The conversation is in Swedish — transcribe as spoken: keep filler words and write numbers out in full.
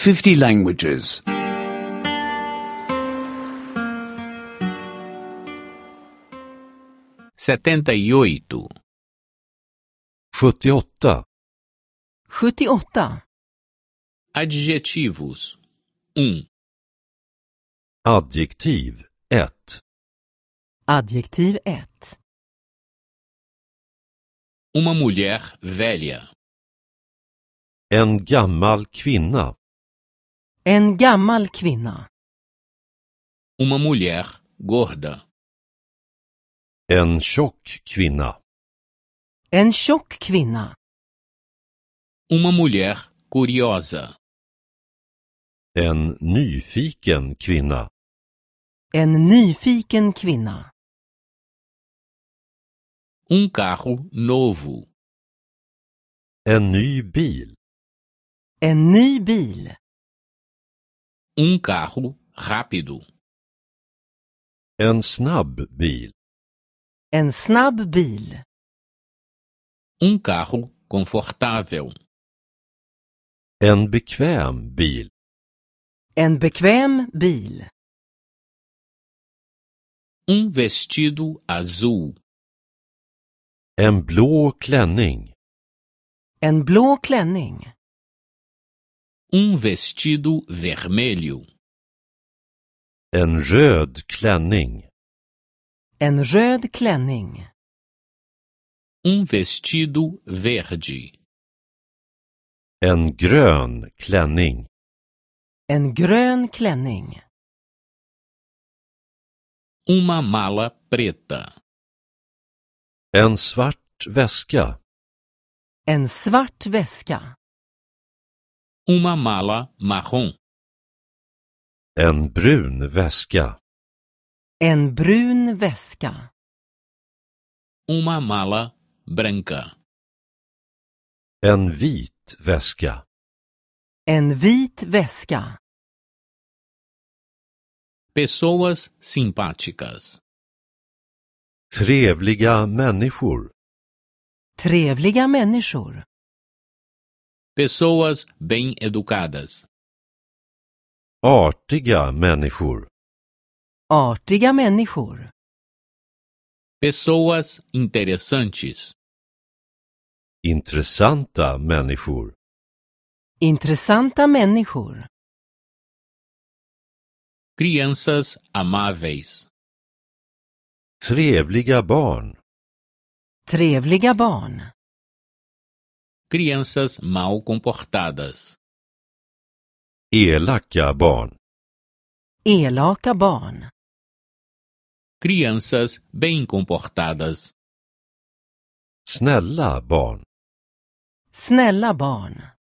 fifty languages. setenta e oito. sjuttioåtta. sjuttioåtta. Adjetivos. um. Adjektiv ett. Adjektiv ett. Uma mulher velha. En gammal kvinna. En gammal kvinna. Uma mulher gorda. En tjock kvinna. En tjock kvinna. Uma mulher curiosa. En nyfiken kvinna. En nyfiken kvinna. Um carro novo. En ny bil. En ny bil. Um carro rápido. En snabb bil. En snabb bil. Um carro confortável. En bekväm bil. En bekväm bil. Um vestido azul. En blå klänning. En blå klänning. Um vestido vermelho. En röd klänning. En röd klänning. Um vestido verde. En grön klänning. En grön klänning. Uma mala preta. En svart väska. En svart väska. Uma mala marrom. En brun väska. En brun väska. Uma mala branca. En vit väska. En vit väska. Pessoas simpáticas. Trevliga människor. Trevliga människor. Pessoas bem-educadas. Artiga människor. Artiga människor. Pessoas interessantes. Intressanta människor. Intressanta människor. Crianças amáveis. Trevliga barn. Trevliga barn. Crianças mal comportadas. Elaka barn. Elaka barn. Crianças bem comportadas. Snälla barn. Snälla barn.